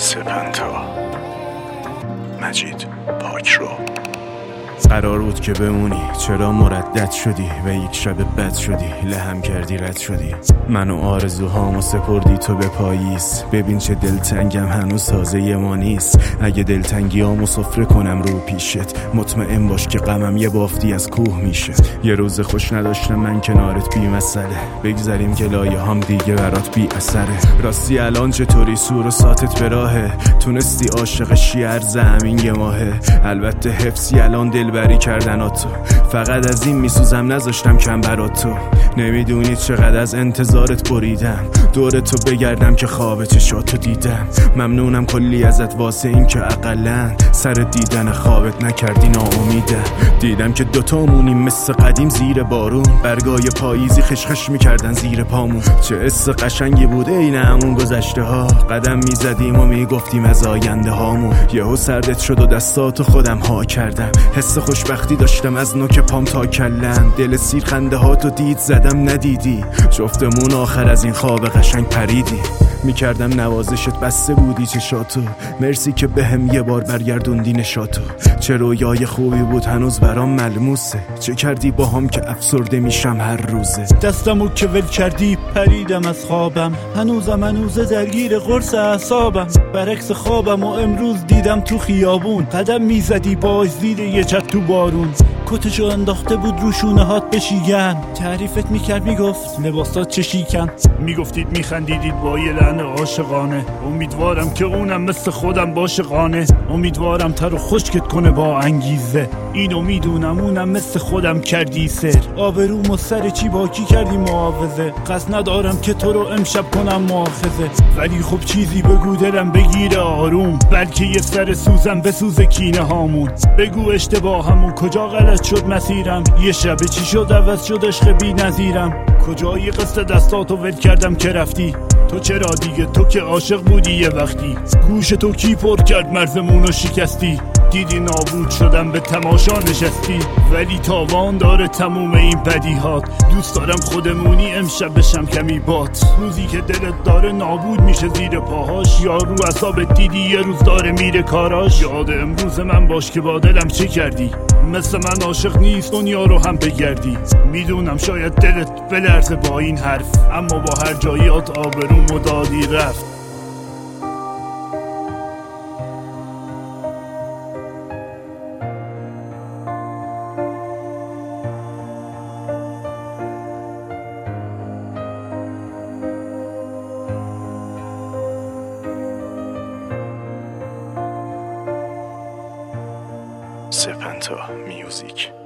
سپنتا مجید پاکرو. قرار بود که بمونی، چرا مردد شدی و یک شب بد شدی، لهم کردی رد شدی، من و آرزوهامو سپردی تو به پاییز. ببین چه دلتنگم، هنوز تازه ما نیست. اگه دلتنگیامو سفره کنم رو پیشت، مطمئن باش که غمم یه بافتی از کوه میشه. یه روز خوش نداشتم من کنارت بی مسئله، بگذاریم که لایه هم دیگه برات بی اثره. راستی الان چطوری؟ سور و ساتت به راهه؟ تونستی عاشق شیعر زمین یه ماهه؟ البته حفظی الان دلبری کردن تو، فقط از این میسوزم نذاشتم کم برات تو. نمیدونی چقدر از انتظارت بریدم، دور تو بگردم که خواب چشاتو دیدم. ممنونم کلی ازت واسه این که اقلن سر دیدن خوابت نکردی ناامیدم. دیدم که دوتامونیم مثل قدیم زیر بارون، برگای پاییزی خشخش میکردن زیر پامون. چه حس قشنگی بود این همون گذشته ها، قدم میزدیم و میگفتیم از آینده هامون. یهو سردت شد و دستاتو خودم ها کردم، حس خوشبختی داشتم از نوک پام تا کلم. دل سیر خنده هاتو دید زدم ندیدی، جفتمون آخر از این خواب قشنگ پریدی. میکردم نوازشت بسته بودی چشاتو، مرسی که بهم یه بار برگردوندی نشاتو. چه رویای خوبی بود هنوز برام ملموسه، چه کردی با هم که افسرده میشم هر روزه. دستمو که ول کردی پریدم از خوابم، هنوزه درگیر قرص اعصابم. برعکس خوابم و امروز دیدم تو خیابون، قدم میزدی باش زیر یه چت تو بارون. کتشو انداخته بود رو شونه هات بشیگن، تعریفت میکرد میگفت لباسات چه شیکن. میگفتید میخندیدید با یه لحن عاشقانه، امیدوارم که اونم مثل خودم باشه قانه. امیدوارم تر و خشکت کنه با انگیزه، اینو میدونم اونم مثل خودم کردی سر. آبرومو سر چی باکی کردی محافظه، قصد ندارم که تو رو امشب کنم مؤاخذه. ولی خب چیزی بگو دلم بگیره آروم، بلکه یه سر سوزم بسوزه کینه هامون. بگو اشتباهمون کجا غلط شد مسیرم، یه شب چی شد عوض شد عشق بی نظیرم. کجایی قصد دستاتو ول کردم که رفتی، تو چرا دیگه؟ تو که عاشق بودی یه وقتی، گوش تو کی پر کرد مرزمونو شکستی. دیدی نابود شدم به تماشا نشستی، ولی تاوان داره تموم این بدیهات. دوست دارم خودمونی امشب بشم کمی باد، روزی که دلت داره نابود میشه زیر پاهاش. یا رو اعصابت دیدی یه روز داره میره کاراش. یاد امروز من باش که با دلم چه کردی، مثل من عاشق نیست دنیا رو هم بگردی. میدونم شاید دلت بلرزه با این حرف، اما با هر جاییات آبرومو دادی رفت. سپنتا میوزیک.